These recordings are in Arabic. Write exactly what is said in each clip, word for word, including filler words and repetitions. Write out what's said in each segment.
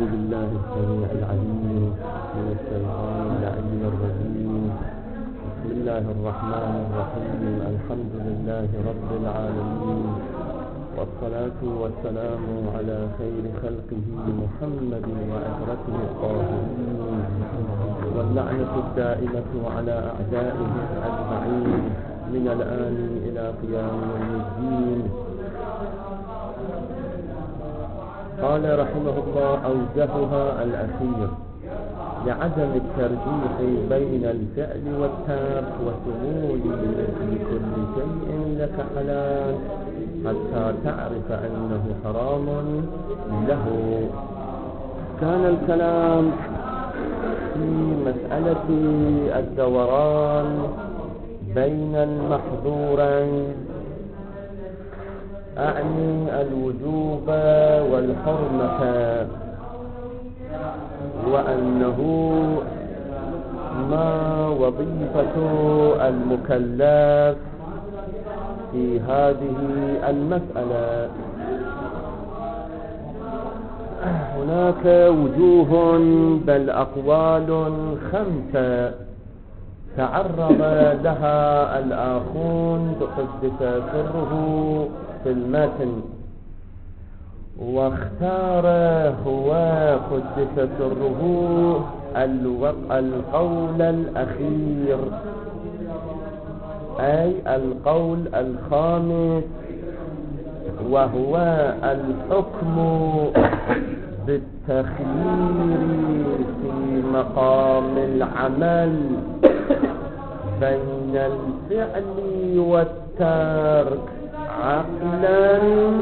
بالله السميع العليم من الشيطان اللعين الرجيم. بسم الله الرحمن الرحيم. الحمد لله رب العالمين، والصلاة والسلام على خير خلقه محمد وعترته الطاهرين، واللعنة الدائمة على أعدائه أجمعين من الآن إلى قيام يوم الدين. قال رحمه الله: أوجهها الأخير لعدم الترجيح بين الفعل والترك وشمول مثل كل شيء لك حلال حتى تعرف أنه حرام له. كان الكلام في مسألة الدوران بين المحظورين، أعني الوجوب والحرمة، وأنه ما وظيفة المكلف في هذه المسألة. هناك وجوه بل أقوال خمسة تعرض لها الآخون قدس سره في المتن، واختار هو قدس سره القول الأخير، أي القول الخامس، وهو الحكم بالتخيير في مقام العمل بين الفعل والترك عقلا،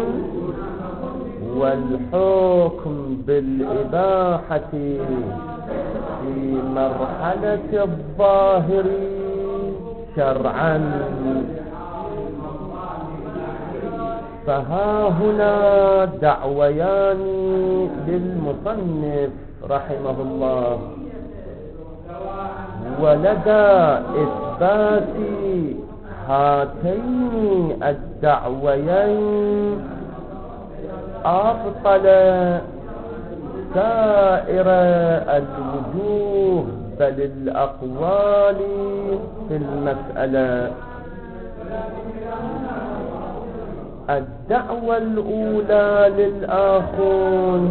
والحكم بالإباحة في مرحلة الظاهر شرعا. فها هنا دعويان للمصنف رحمه الله، ولدى إثبات هاتين الدعويين أبطل سائر الوجوه بل الأقوال في المسألة. الدعوة الأولى للآخون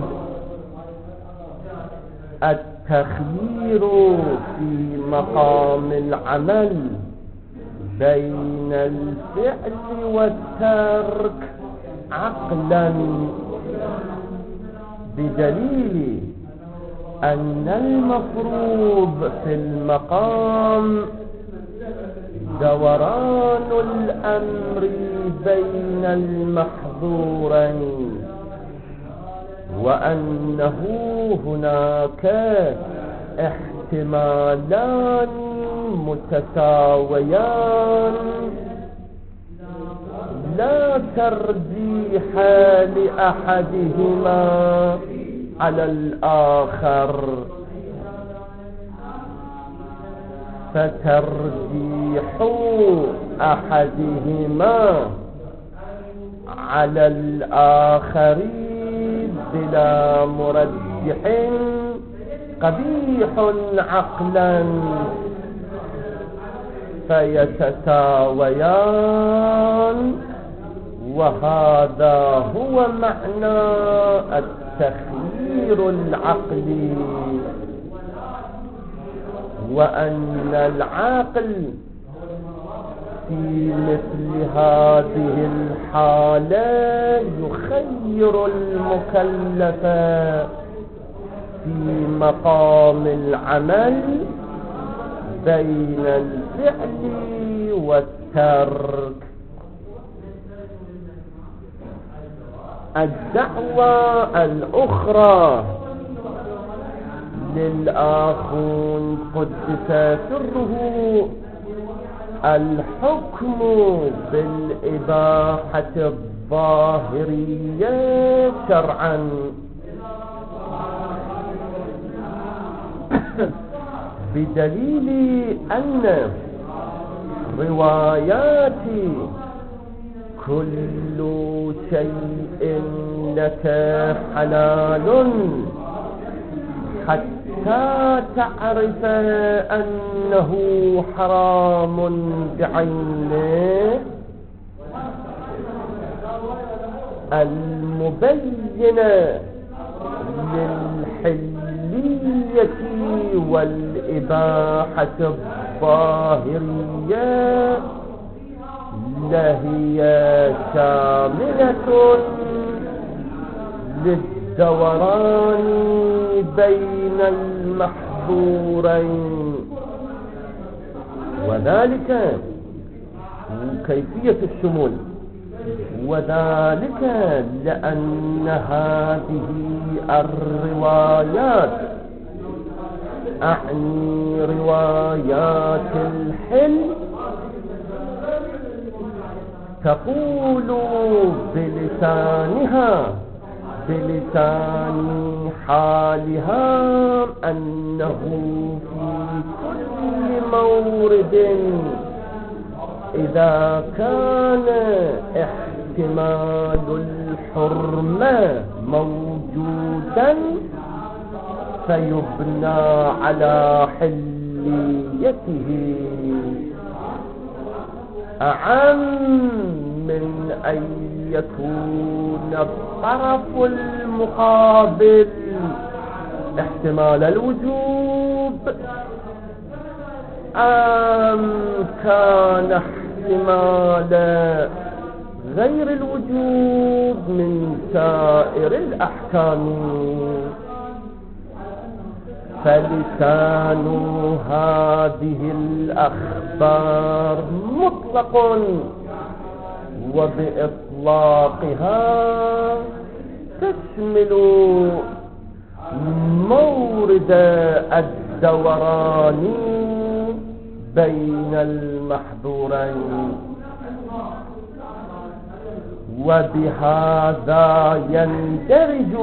التخيير في مقام العمل بين الفعل والترك عقلا، بدليل أن المفروض في المقام دوران الأمر بين المحظورين، وأنه هناك احتمالان متساويان لا ترجيح لأحدهما على الآخر، فترجيح أحدهما على الآخر بلا مرجح قبيح عقلا، فيتساويان. وهذا هو معنى التخيير العقلي، وأن العاقل في مثل هذه الحالة يخير المكلف في مقام العمل بين الفعل والترك. الدعوة الأخرى للآخون قدس سره الحكم بالإباحة الظاهرية شرعا، بدليل أن روايات كل شيء لك حلال حتى تعرف أنه حرام بعينه المبينة للحلية والإباحة الظاهرية لهي شاملة للدوران بين المحظورين، وذلك كيفية الشمول، وذلك لأن هذه الروايات، أعني روايات الحل، تقول بلسانها بلسان حالها أنه في كل مورد إذا كان احتمال الحرمة موجودا فيبنى على حليته أعم من أن يكون الطرف المقابل احتمال الوجوب أم كان احتمال غير الوجوب من سائر الأحكام. فلسان هذه الأخبار مطلق، وبإطلاقها تشمل مورد الدوران بين المحظورين، وبهذا يندرج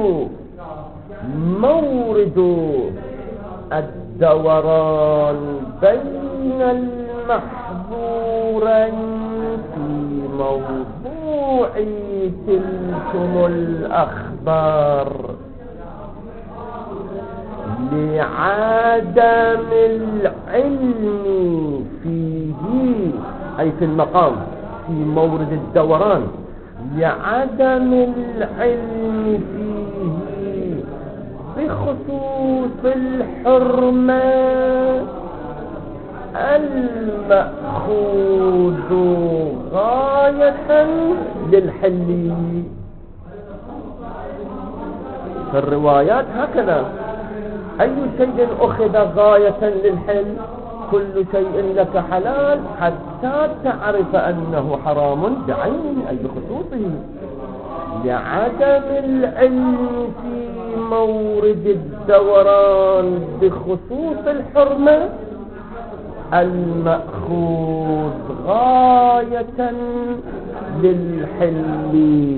مورد الدوران بين المحظورين في موضوع تلكم الأخبار لعدم العلم فيه، أي في المقام في مورد الدوران، لعدم العلم فيه بخصوص الحرمة المأخوذ غاية للحل. في الروايات هكذا، أي شيء أخذ غاية للحل كل شيء لك حلال حتى تعرف أنه حرام بعينه أي بخصوصه، لعدم العلم في مورد الدوران بخصوص الحرمة المأخوذ غاية للحل.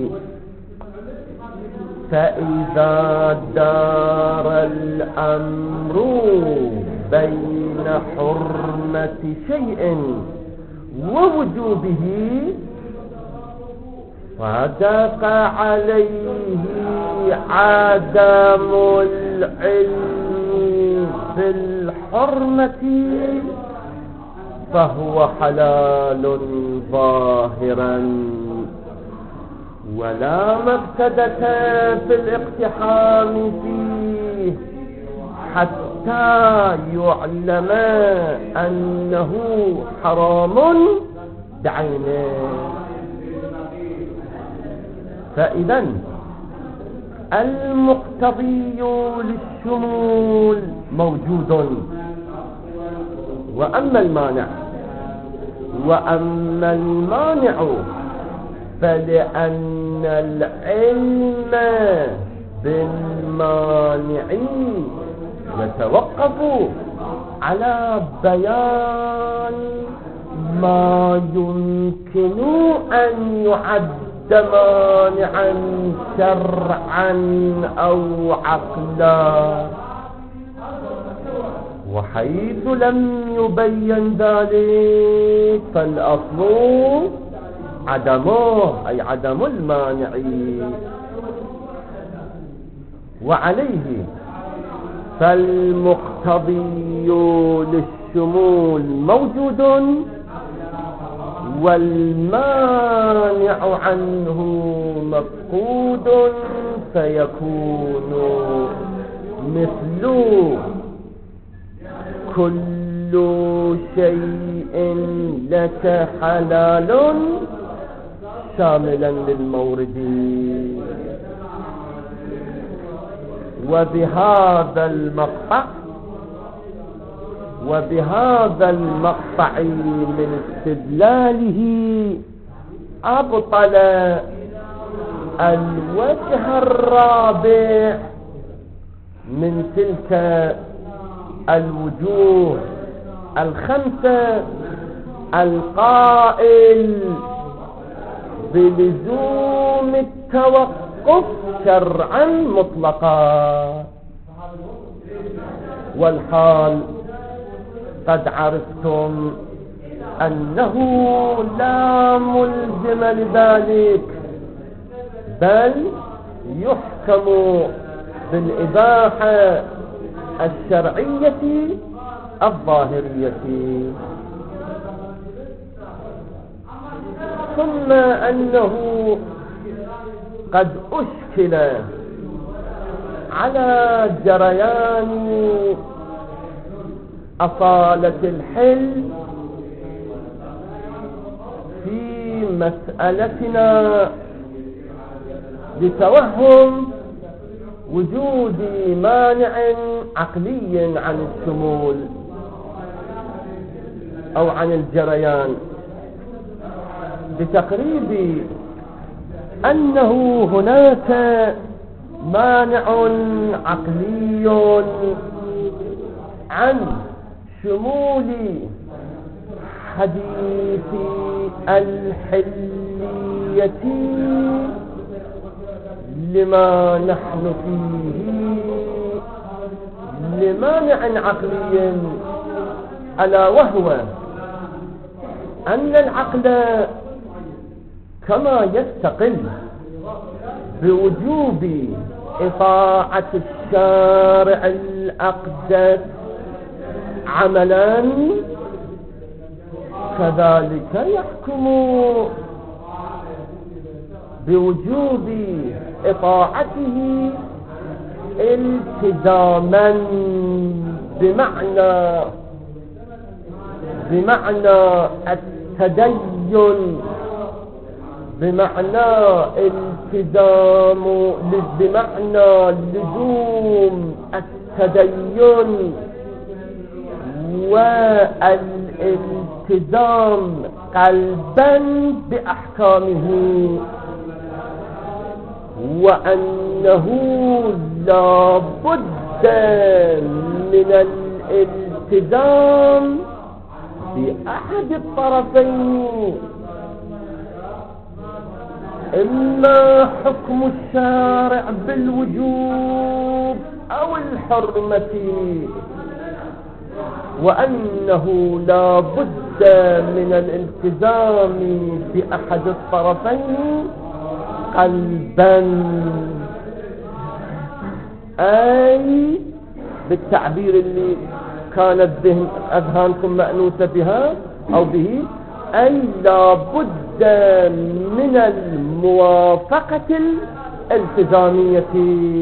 فإذا دار الأمر بين حرمة شيء ووجوبه صدق عليه عدم العلم في الحرمة فهو حلال ظاهرا، ولا مفسدة في الاقتحام فيه حتى يعلم أنه حرام بعينه. فإذا المقتضي للشمول موجود، وأما المانع وأما المانع فلأن العلم بالمانع يتوقف على بيان ما يمكن أن يعد مانعا شرعا أو عقلا، وحيث لم يبين ذلك فالأصل عدمه أي عدم المانع. وعليه فالمقتضي للشمول موجود والمانع عنه مفقود، فيكون مثل كل شيء لك حلال شاملا للمورد. وبهذا المقطع وبهذا المقطع من استدلاله أبطل الوجه الرابع من تلك الوجوه الخمسة القائل بلزوم التوقف شرعا مطلقا. والحال قد عرفتم أنه لا ملزم لذلك، بل يحكم بالإباحة الشرعية الظاهرية. ثم أنه قد أشكل على جريان أصالة الحل في مسألتنا لتوهم وجود مانع عقلي عن الشمول أو عن الجريان، بتقريب أنه هناك مانع عقلي عن شمول حديث الحلية لما نحن فيه، لمانع عقلي، ألا وهو أن العقل كما يستقل بوجوب إطاعة الشارع الأقدس عملا، كذلك يحكم بوجوب إطاعته التزاما، بمعنى بمعنى التدين، بمعنى التزام، بمعنى لزوم التدين والالتزام قلبا بأحكامه، وأنه لا بد من الالتزام بأحد الطرفين، إما حكم الشارع بالوجوب أو الحرمة، وأنه لا بد من الالتزام بأحد الطرفين قلبا، أي بالتعبير اللي كانت ذهن أذهانكم مأنوسة بها أو به، أي لا بد من الموافقة الالتزامية.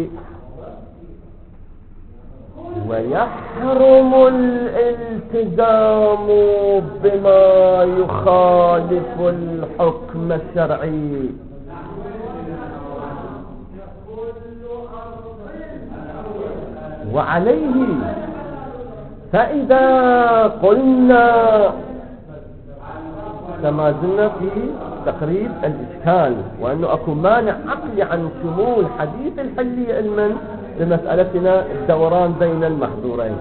ويحرم الالتزام بما يخالف الحكم الشرعي. وعليه فإذا قلنا، كما زلنا في تقريب الإشكال، وأنه أكو مانع عقلي عن شمول حديث الحلية علما بمسألتنا الدوران بين المحظورين.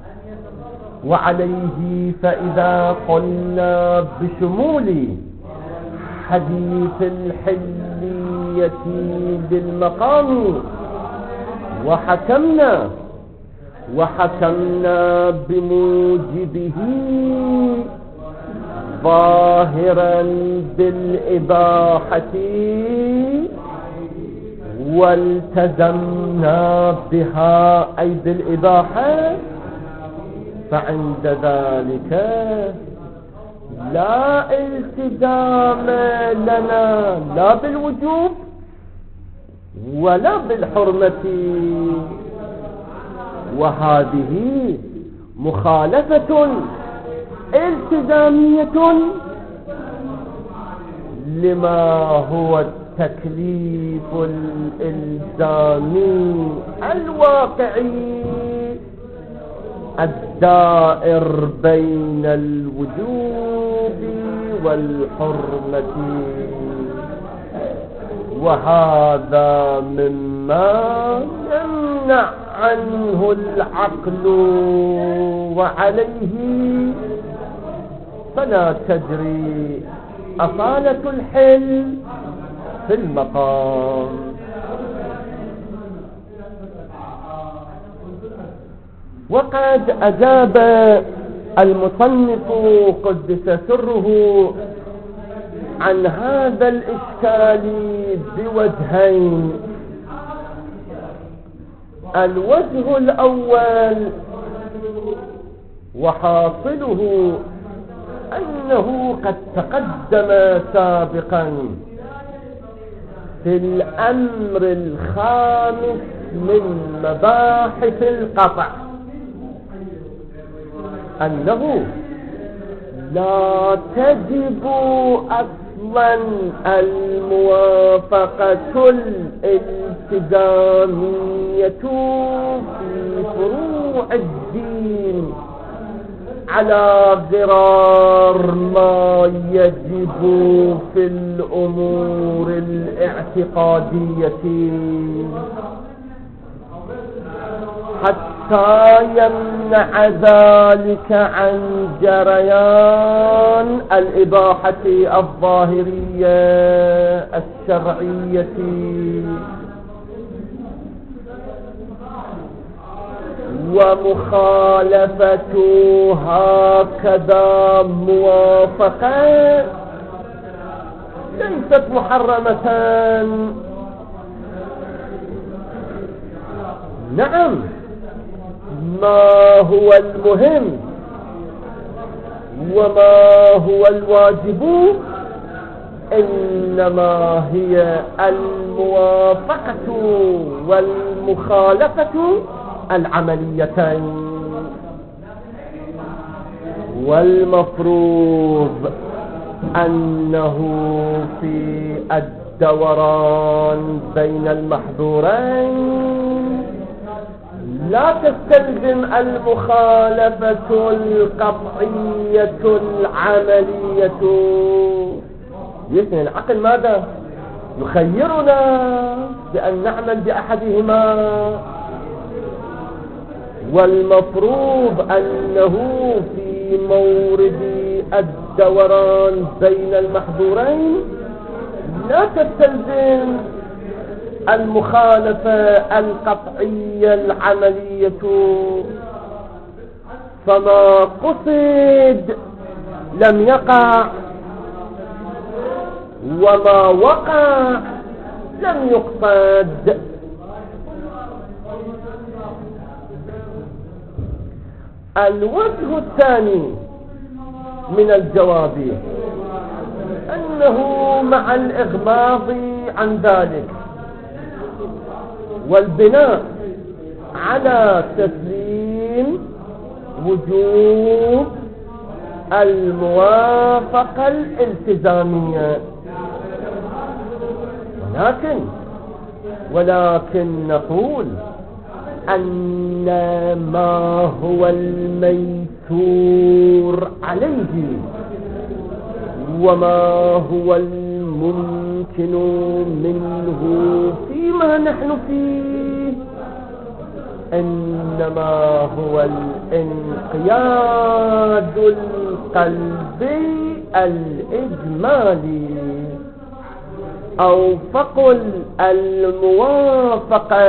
وعليه فإذا قلنا بشمول حديث الحلية للمقام وحكمنا وحكمنا بموجبه ظاهرا بالإباحة، والتزمنا بها أي بالإباحة، فعند ذلك لا التزام لنا لا بالوجوب ولا بالحرمة، وهذه مخالفة التزامية لما هو التكليف الإلزامي الواقعي الدائر بين الوجوب والحرمة، وهذا مما يمنع عنه العقل، وعليه فلا تجري أصالة الحل في المقام. وقد أجاب المصنف قدس سره عن هذا الإشكال بوجهين. الوجه الأول وحاصله أنه قد تقدم سابقا في الأمر الخامس من مباحث القطع أنه لا تجب أصلا الموافقة الالتزامية في فروع الدين على غرار ما يجب في الأمور الاعتقادية، حتى يمنع ذلك عن جريان الإباحة الظاهرية الشرعية. ومخالفة هكذا موافقة ليست محرمة. نعم، ما هو المهم وما هو الواجب إنما هي الموافقة والمخالفة العمليتين. والمفروض أنه في الدوران بين المحظورين لا تستلزم المخالفة القطعية العملية. يسمى العقل ماذا؟ يخيرنا بأن نعمل بأحدهما، والمفروض أنه في مورد الدوران بين المحظورين لا تستلزم المخالفة القطعية العملية، فما قصد لم يقع وما وقع لم يقصد. الوجه الثاني من الجواب أنه مع الإغماض عن ذلك والبناء على تسليم وجوب الموافقة الالتزامية، ولكن ولكن نقول أن ما هو الميسور عليه وما هو الممكن منه فيما نحن فيه إنما هو الانقياد القلبي الإجمالي، أو فقل الموافقة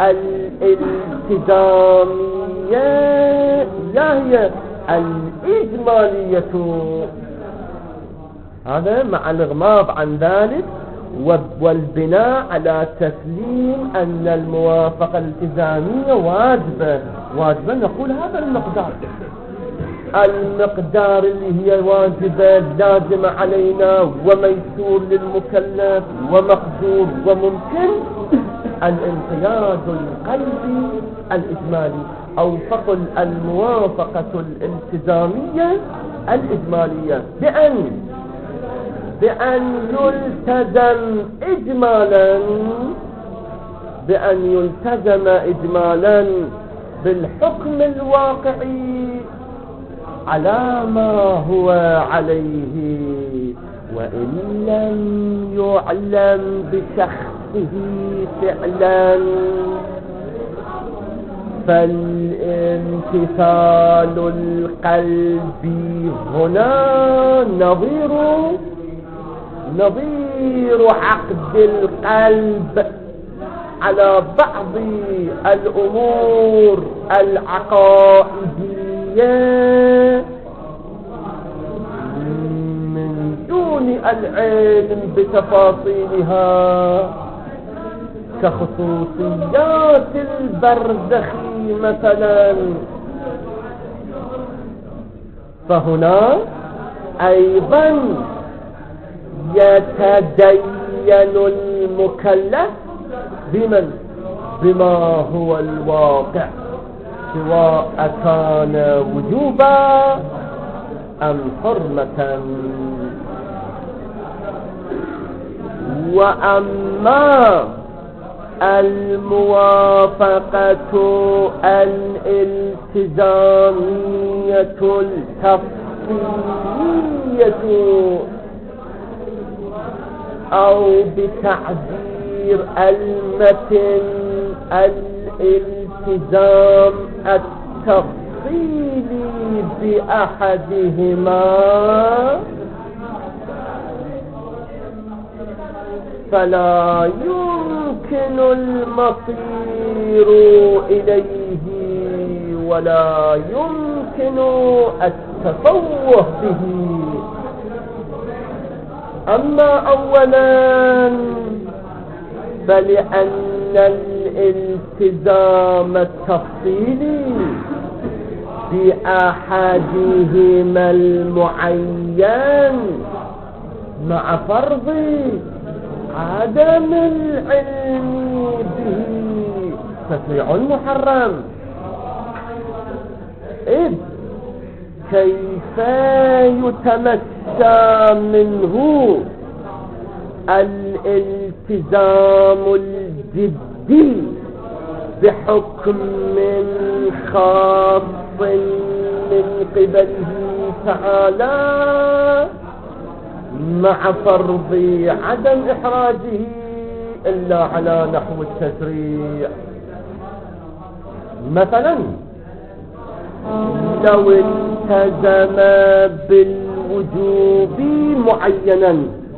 الالتزامية هي الإجمالية. هذا مع الإغماض عن ذلك والبناء على تسليم أن الموافقة الالتزامية واجبة. واجبة نقول هذا المقدار، المقدار اللي هي واجبة لازمة علينا وميسور للمكلف ومقدور وممكن الانقياد القلبي الإجمالي، أو فقل الموافقة الالتزامية الإجمالية، بأن بأن يلتزم إجمالا بأن يلتزم إجمالا بالحكم الواقعي على ما هو عليه، وإن لم يعلم بشخصه فعلا فالامتثال القلبي هنا نظير نظير عقد القلب على بعض الأمور العقائدية من دون العلم بتفاصيلها، كخصوصيات البرزخ مثلا. فهنا أيضا يتدين المكلف بمن بما هو الواقع، سواء كان وجوبا أم حرمة. وأما الموافقة الالتزامية التفصيلية أو بتعبير المتن الالتزام التفصيلي بأحدهما، فلا يمكن المصير إليه ولا يمكن التفوه به. أما أولا فلأن الالتزام التفصيلي بأحدهما المعين مع فرض عدم العلم به تشريع محرم، إذ كيف يتمشى منه الالتزام الجدي بحكم خاص من قبله تعالى مع فرض عدم إحراجه إلا على نحو التشريع. مثلا لو التزم بالوجوب معينا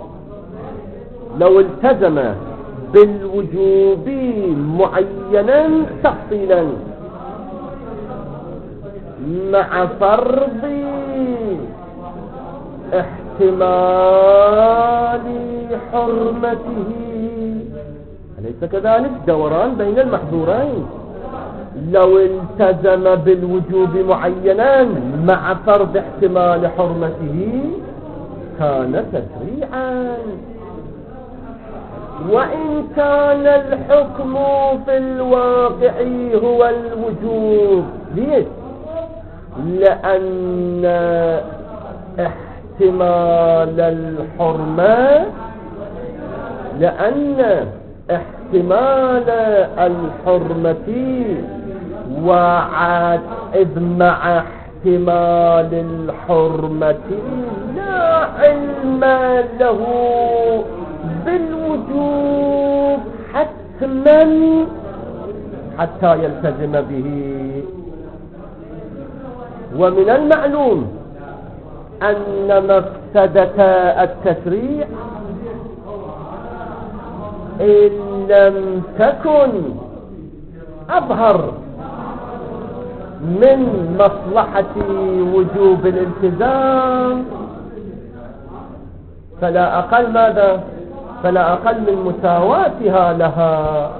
لو التزم بالوجوب معينا تفصيلا مع فرض احتمال حرمته، أليس كذلك؟ دوران بين المحظورين. لو التزم بالوجوب معينا مع فرض احتمال حرمته كان تشريعا. وإن كان الحكم في الواقع هو الوجوب، ليش؟ لأن احتمال الحرمة لأن احتمال الحرمة وعاد إذ مع احتمال الحرمة لا علم له بالوجوب حتما حتى يلتزم به. ومن المعلوم أن مفسدة التشريع إن لم تكن أظهر من مصلحة وجوب الالتزام فلا أقل ماذا فلا أقل من مساواتها لها،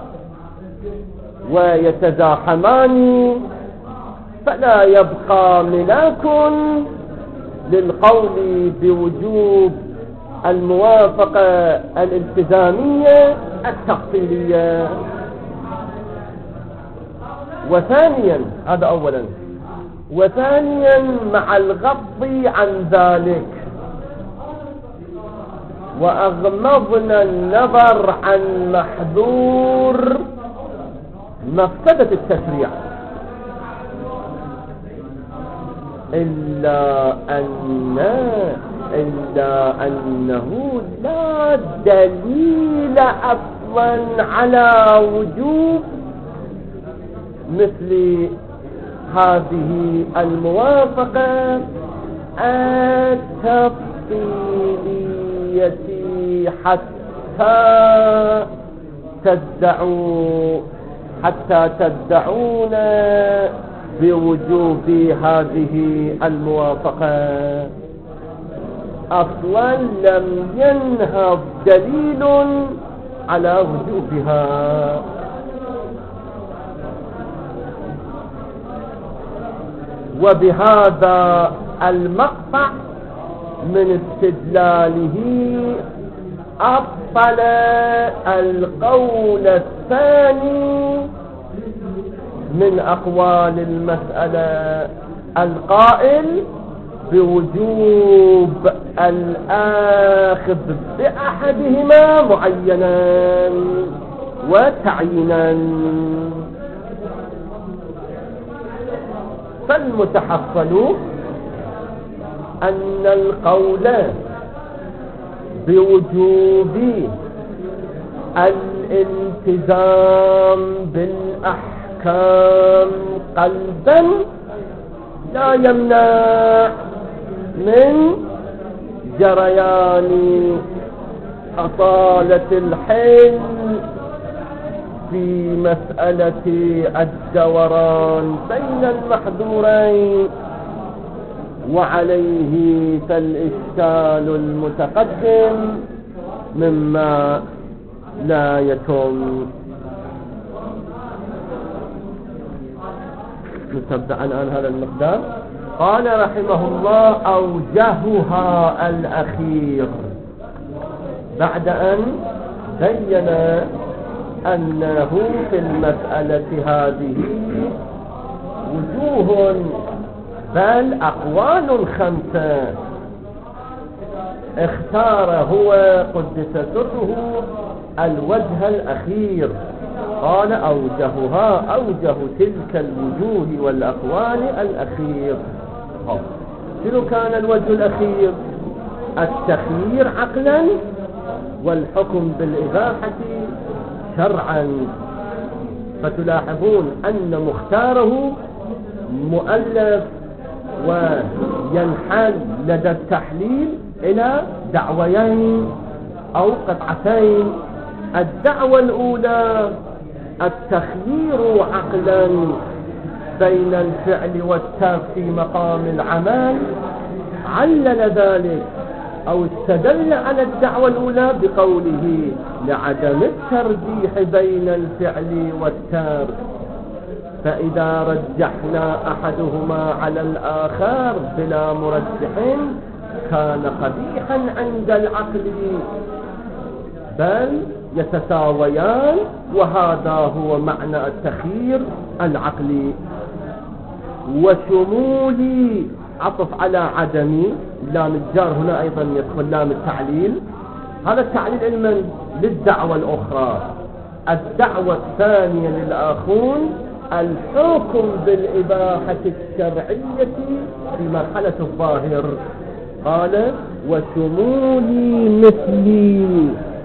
ويتزاحمان، فلا يبقى ملاك للقول بوجوب الموافقة الالتزامية التفصيلية. وثانيا، هذا أولا، وثانيا مع الغض عن ذلك وأغمضنا النظر عن محذور مفسدة التشريع، إلا أن إلا أنه لا دليل أصلا على وجوب مثل هذه الموافقة التفصيلية حتى تدعوا حتى تدعون بوجوب هذه الموافقة. أصلا لم ينهض دليل على وجوبها. وبهذا المقطع من استدلاله أبطل القول الثاني من أقوال المسألة القائل بوجوب الآخذ بأحدهما معينا وتعيينا. فالمتحصل أن القول بوجوب الالتزام بالأحكام قلبا لا يمنع من جريان أصالة الحل في مسألة الدوران بين المحذورين. وعليه فالإشكال المتقدم مما لا يتم. نتبع الآن هذا المقدار. قال رحمه الله: أوجهها الأخير، بعد أن بين أنه في المسألة هذه وجوه بل أقوال خمسة، اختار هو قدس سره الوجه الأخير. قال: أوجهها، أوجه تلك الوجوه والأقوال الأخير. شنو كان الوجه الأخير؟ التخيير عقلا والحكم بالإباحة شرعا. فتلاحظون أن مختاره مؤلف وينحل لدى التحليل إلى دعويين أو قطعتين. الدعوة الأولى التخيير عقلا بين الفعل والترك في مقام العمل، علل ذلك أو استدل على الدعوة الأولى بقوله: لعدم الترجيح بين الفعل والترك، فإذا رجحنا أحدهما على الآخر بلا مرجح كان قبيحا عند العقل، بل يتساويان، وهذا هو معنى التخيير العقلي. وشمولي عطف على عدمي، لام الجار هنا أيضا يدخل لام التعليل. هذا التعليل علما للدعوة الأخرى. الدعوة الثانية للآخون الحكم بالإباحة الشرعية في مرحلة الظاهر. قال: وشمولي مثلي،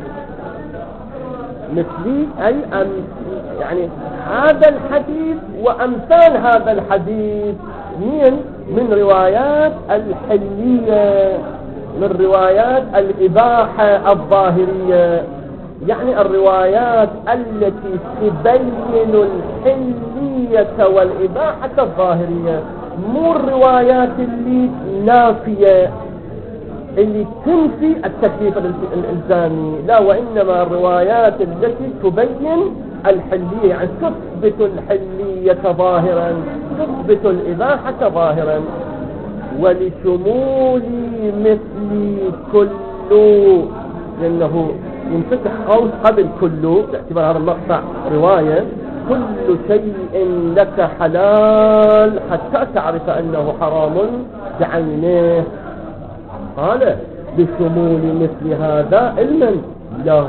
مثلي أي أم يعني هذا الحديث وأمثال هذا الحديث من من روايات الحلية، من روايات الإباحة الظاهرية، يعني الروايات التي تبين الحلية والإباحة الظاهرية، مو الروايات اللي نافية اللي تنفي التكليف الإلزامي، لا، وإنما الروايات التي تبين الحلية، يعني تثبت الحلية ظاهرا، تثبت الإباحة ظاهرا. ولشمول مثل كل، لأنه ينفتح قوس قبل كل باعتبار هذا المقطع رواية، كل شيء لك حلال حتى تعرف أنه حرام بعينه. قال بشمول مثل هذا علما له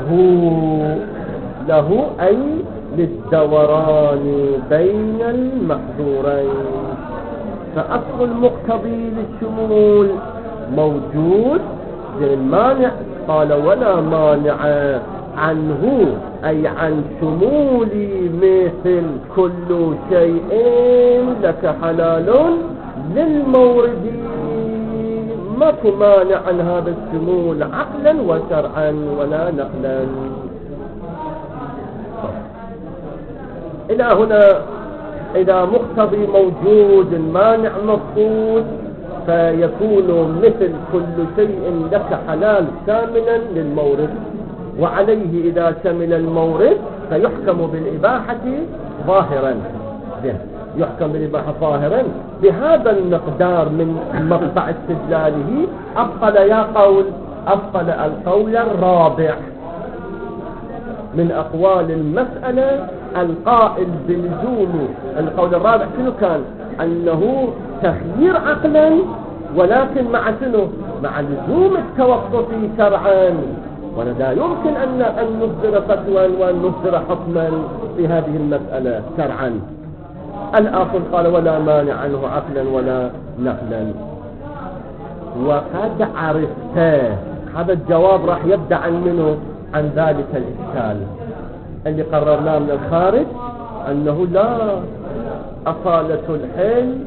له أي للدوران بين المحظورين. فأصل المقتضي للشمول موجود للمانع، قال ولا مانع عنه أي عن شمول مثل كل شيء لك حلال للمورد، ماكو مانع عن هذا الشمول عقلا وشرعا ولا نقلا. إلى هنا إذا مقتضي موجود المانع مفقود فيكون مثل كل شيء لك حلال شاملا للمورد، وعليه إذا شمل المورد فيحكم بالإباحة ظاهرا، يحكم بالإباحة ظاهرا بهذا المقدار من مقطع استدلاله. أبطل يا قول أبطل القول الرابع من أقوال المسألة القائل بلزوم. القول الرابع شنو كان؟ أنه تخيير عقلا، ولكن مع شنو؟ مع لزوم التوقف شرعا، ولا يمكن أن أن نصدر فتوى وأن نصدر حكما في هذه المسألة شرعا. الآخر قال ولا مانع عنه عقلا ولا نقلا. وقد عرفته، هذا الجواب راح يبدأ عن منه عن ذلك الإشكال اللي قررناه من الخارج، أنه لا أصالة الحل،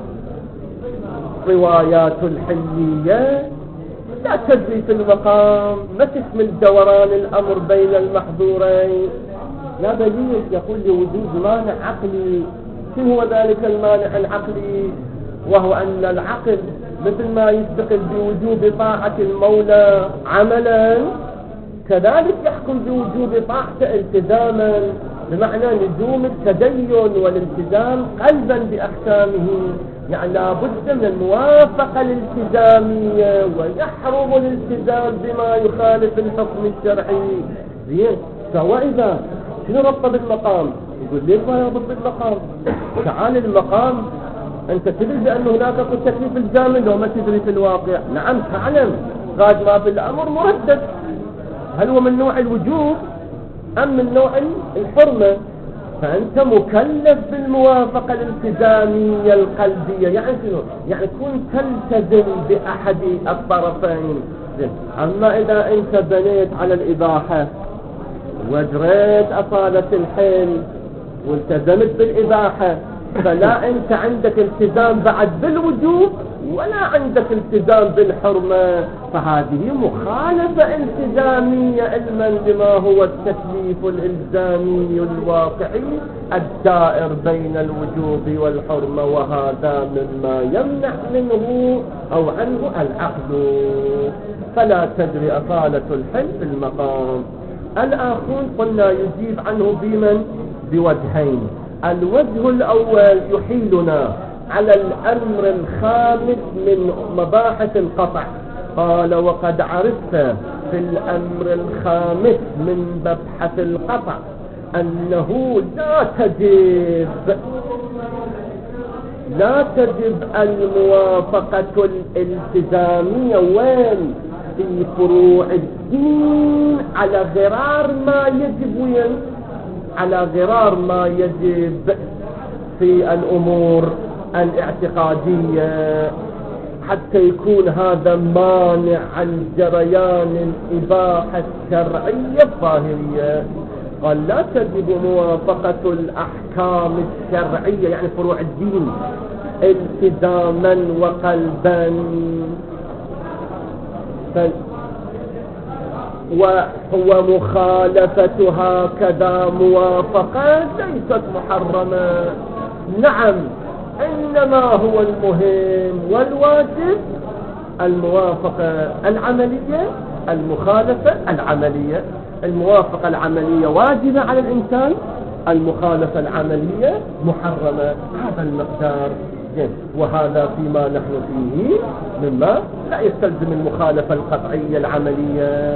روايات الحلية لا تجري في المقام، ما تشمل دوران الأمر بين المحظورين، لا دليل يقول لوجود مانع عقلي. شنو هو ذلك المانع العقلي؟ وهو أن العقل مثل ما يستقل بوجوب طاعة المولى عملا، كذلك يحكم بوجوب طاعته التزاما، بمعنى لزوم التدين والالتزام قلبا بأحكامه. يعني لابد من الموافقة الالتزامية، ويحرم الالتزام بما يخالف الحكم الشرعي. زين، فوإذا شنو ربط بالمقام؟ يقول ليش ما يربط بالمقام؟ تعال المقام أنت تدري بأن هناك تكليف الزامن لو ما تدري في الواقع. نعم تعلم، قاد ما في الأمر مردد، هل هو من نوع الوجوب أم من نوع الحرمة؟ فأنت مكلف بالموافقة الالتزامية القلبية. يعني شنو؟ يعني تكون تلتزم بأحد الطرفين. أما إذا أنت بنيت على الإباحة وجريت أصالة الحل والتزمت بالإباحة، فلا أنت عندك التزام بعد بالوجوب ولا عندك التزام بالحرمة، فهذه مخالفة التزامية علما بما هو التكليف الإلزامي الواقعي الدائر بين الوجوب والحرمة، وهذا مما يمنع منه أو عنه العقل، فلا تجري أصالة الحل في المقام. الآخر قلنا يجيب عنه بمن؟ بوجهين. الوجه الأول يحيلنا على الأمر الخامس من مباحث القطع. قال وقد عرفت في الأمر الخامس من مبحث القطع أنه لا تجب لا تجب الموافقة الالتزامية وين؟ في فروع الدين على غرار ما يجب وين؟ على غرار ما يجب في الأمور الاعتقادية، حتى يكون هذا مانع عن جريان الإباحة الشرعية الظاهرية. قال لا تجب موافقة الأحكام الشرعية يعني فروع الدين التزاما وقلبا، وهو مخالفتها كذا موافقة ليست محرمة. نعم، إنما هو المهم والواجب الموافقة العملية، المخالفة العملية. الموافقة العملية واجبة على الإنسان، المخالفة العملية محرمة. هذا المقدار جيد. وهذا فيما نحن فيه مما لا يستلزم المخالفة القطعية العملية.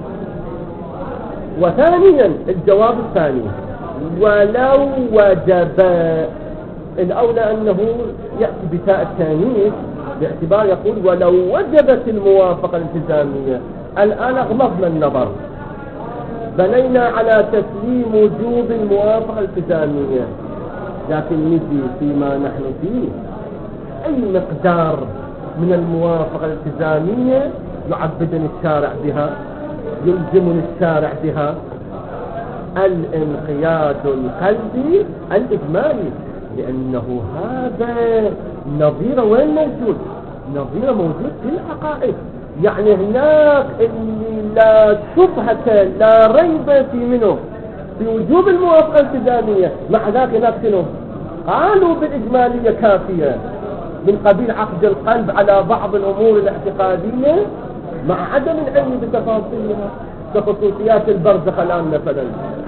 وثانيا الجواب الثاني، ولو وجب، الأولى أنه يأتي بتاء التانيث باعتبار يقول ولو وجبت الموافقة الالتزامية. الآن أغمضنا النظر، بنينا على تسليم وجوب الموافقة الالتزامية، لكن نجي فيما نحن فيه أي مقدار من الموافقة الالتزامية يعبدني الشارع بها، يلزمني الشارع بها؟ الانقياد القلبي الإجمالي، لأنه هذا نظير وين موجود؟ نظير موجود في العقائد. يعني هناك اللي لا شبهة لا ريب في منه في وجوب الموافقة الالتزامية، مع ذلك هناك شنو؟ قالوا بالإجمالية كافية من قبيل عقد القلب على بعض الأمور الاعتقادية مع عدم العلم بتفاصيلها، كخصوصيات البرزخ الآن مثلا.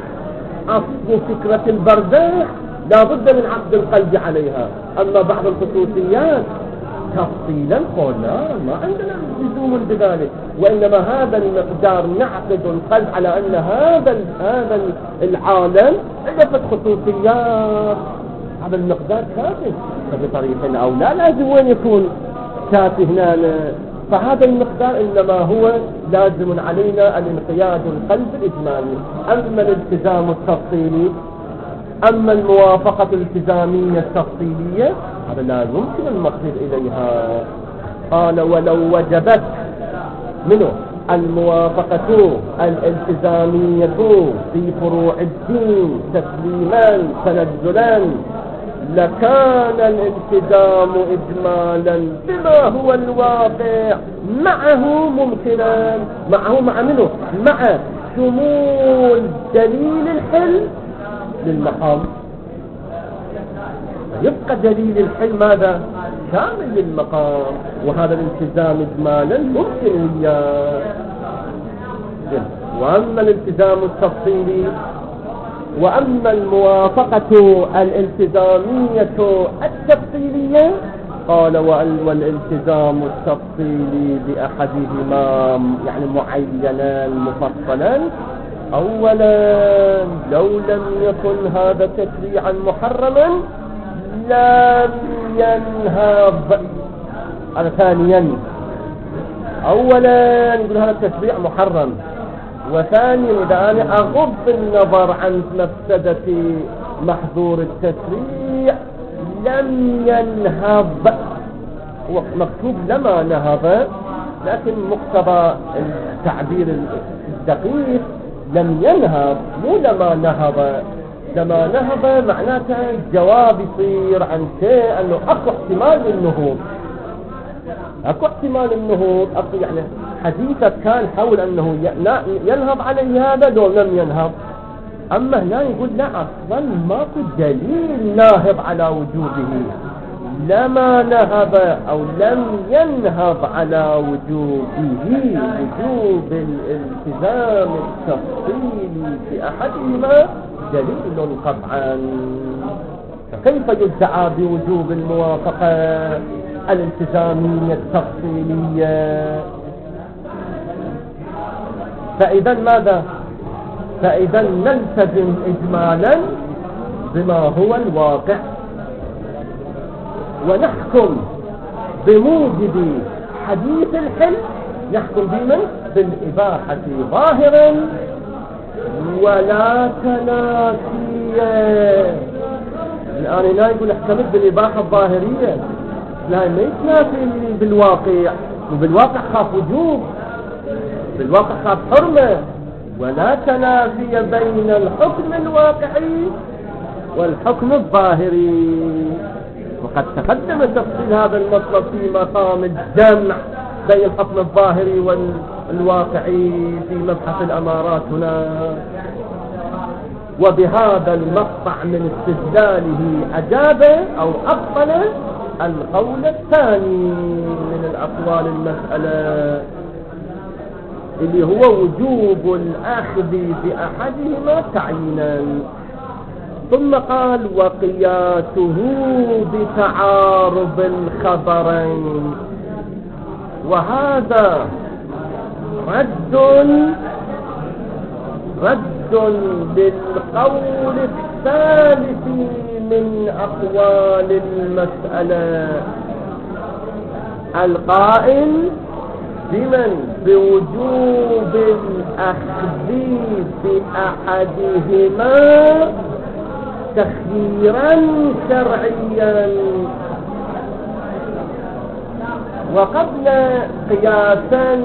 أصل فكرة البرزخ لا بد من عقد القلب عليها، أما بعض الخصوصيات تفصيلا قلنا ما عندنا لزوم بذلك، وإنما هذا المقدار نعقد القلب على أن هذا هذا العالم عدة خصوصيات، هذا المقدار كافي. فبطريقة أو لا لازم وين يكون كافي هنا؟ فهذا المقدار إنما هو لازم علينا الانقياد القلب الإجمالي. أما الالتزام التفصيلي، أما الموافقة الالتزامية التفصيلية، هذا لا يمكن المصير إليها. قال ولو وجبت منه الموافقة الالتزامية في فروع الدين تسليما تنزلا، لكان الالتزام إجمالا بما هو الواقع معه ممكنا. معه مع منه مع شمول دليل الحل للمقام. يبقى دليل الحل ماذا؟ شامل للمقام، وهذا الالتزام إجمالا ممكن وياه. وأما الالتزام التفصيلي، وأما الموافقة الالتزامية التفصيلية، قال والالتزام التفصيلي بأحدهما يعني معينا مفصلا. أولا لو لم يكن هذا تشريعا محرما لم ينهض. هذا ثانيا، أولا يقول هذا التشريع محرم، وثانيا إذا أنا أغض النظر عن مفسدة محظور التشريع لم ينهض. هو مكتوب لما نهض، لكن مقتضى التعبير الدقيق لم ينهض، مو لما نهض. لما نهض معناته الجواب يصير عن شيء أنه أكو احتمال للنهوض، أكو احتمال النهوض. أكو يعني حديثك كان حول أنه ينهض عليه هذا دول لم ينهض. أما هنا يقول لا، أصلا ماكو دليل ناهض على وجوده. لما نهض أو لم ينهض على وجوده، وجوب الالتزام التفصيلي في أحدهما دليل قطعا. فكيف يدعى بوجوب الموافقة الالتزامية التفصيلية؟ فإذا ماذا؟ فإذا نلتزم إجمالا بما هو الواقع، ونحكم بموجب حديث الحل، نحكم بمن؟ بالإباحة ظاهرا ولا تنافيا. الآن لا يقول احتمل بالإباحة الظاهرية، لا ما يتنافي بالواقع، وبالواقع خاف وجوب، بالواقع خاف حرمة. ولا تنافي بين الحكم الواقعي والحكم الظاهري. وقد تقدم تفصيل هذا المطلب في مقام الجمع بين الحكم الظاهري والواقعي في مبحث الأمارات هنا. وبهذا المقطع من استدلاله أجاب أو أبطل القول الثاني من الأقوال المسألة اللي هو وجوب الأخذ بأحدهما تعيينا. ثم قال وقياسه بتعارض الخبرين، وهذا رد رد للقول الثالث من أقوال المسألة القائل بمن بوجوب الأخذ بأحدهما تخييرا شرعيا، وقبل قياسا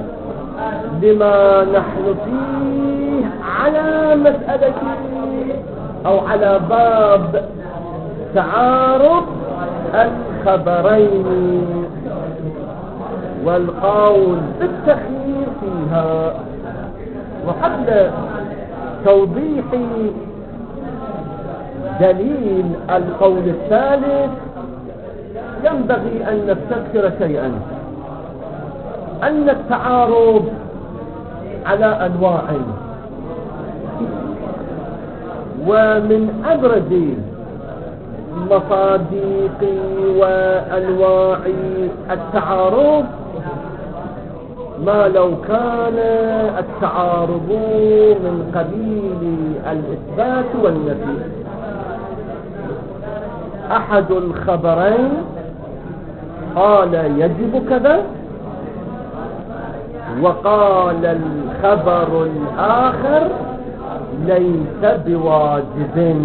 لما نحن فيه على مسألة أو على باب تعارض الخبرين والقول بالتخيير فيها. وقبل توضيح دليل القول الثالث ينبغي أن نستذكر شيئا، أن التعارض على أنواع، ومن أبرز مصادق وأنواع التعارض ما لو كان التعارض من قبيل الإثبات والنفي. أحد الخبرين قال يجب كذا، وقال الخبر الآخر ليس بواجب.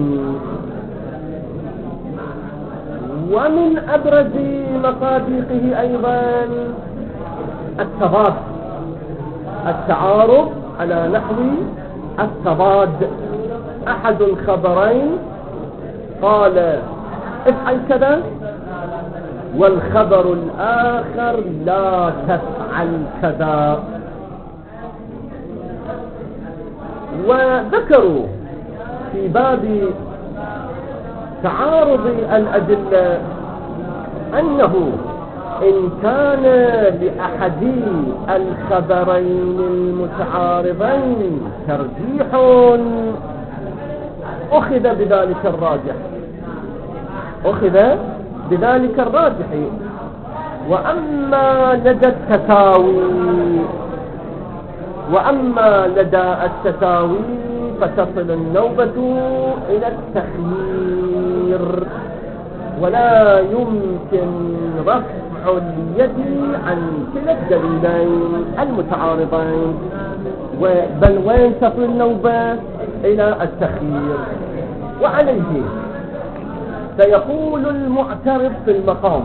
ومن أبرز مصادقه أيضا التضاد، التعارض على نحو التضاد. أحد الخبرين قال افعل كذا، والخبر الآخر لا تفعل كذا. وذكروا في باب تعارض الأدلة أنه إن كان لأحد الخبرين المتعارضين ترجيح أخذ بذلك الراجح، أخذ بذلك الراجح. وأما لدى التساوي وأما لدى التساوي فتصل النوبة إلى التخيير، ولا يمكن رفع اليد عن كلا الدليلين المتعارضين، بل وين تصل النوبة إلى التخيير. وعليه سيقول المعترض في المقام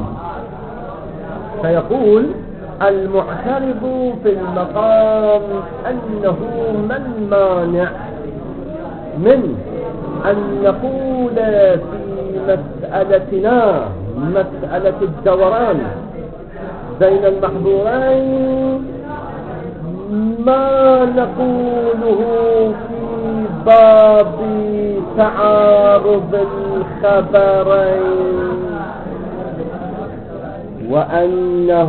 سيقول المعترض في المقام أنه ما المانع من أن نقول في مسألتنا مسألة الدوران بين المحظورين ما نقوله في باب تعارض الخبرين، وأنه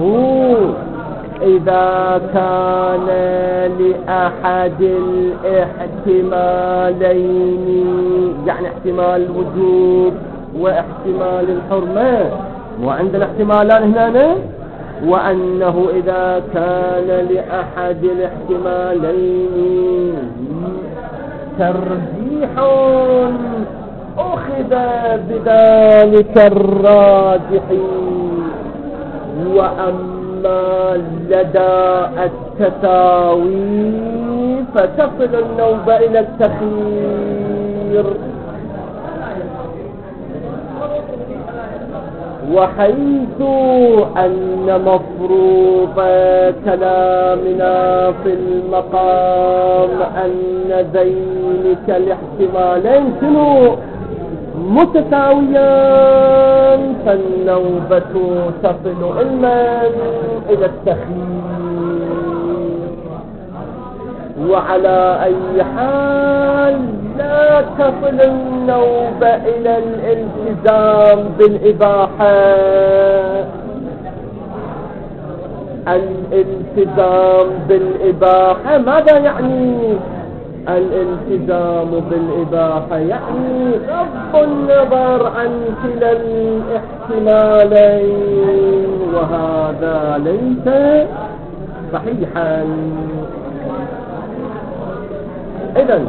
إذا كان لأحد الاحتمالين، يعني احتمال الوجوب واحتمال الحرمة، وعندنا احتمالان هنا، وأنه إذا كان لأحد الاحتمالين ترجيح أخذ بذلك الراجح. وأما لدى التساوي فتصل النوبة إلى التخيير. وحيث أن مفروض كلامنا في المقام أن ذلك الاحتمالين شنو متساويان، فالنوبة تصل علما إلى التخيير. وعلى أي حال لا تصل النوبة إلى الالتزام بالإباحة. الالتزام بالإباحة ماذا يعني؟ الالتزام بالإباحة يعني غض النظر عن كلا الاحتمالين، وهذا ليس صحيحا. إذن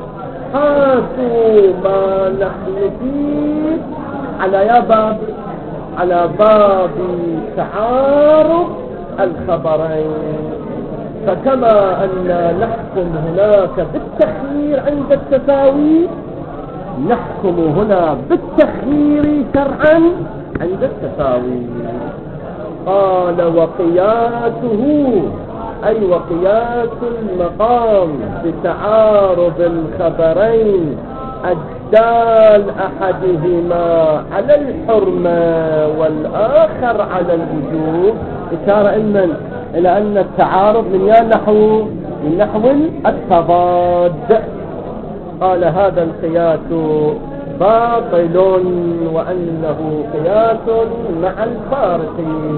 قاسوا ما نحن فيه على يا باب على باب تعارض الخبرين. فكما أن نحكم هناك بالتخيير عند التساوي، نحكم هنا بالتخيير شرعا عند التساوي. قال وقياسه أي وقياس المقام بتعارض الخبرين الدال أحدهما على الحرمة والآخر على الوجوب، إشارة إن إلى أن التعارض من نحو من نحو التضاد. قال هذا القياس باطل وأنه قياس مع الفارق.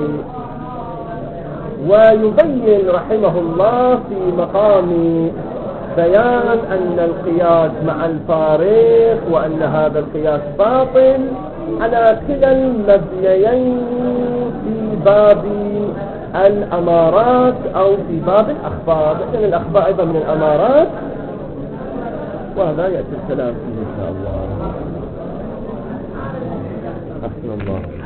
ويبين رحمه الله في مقام بيان أن القياس مع الفارق وأن هذا القياس باطل على كلا المبنيين في باب الأمارات أو في باب الأخبار، لأن الأخبار أيضا من الأمارات، وهذا يأتي الكلام فيه إن شاء الله. أحسن الله.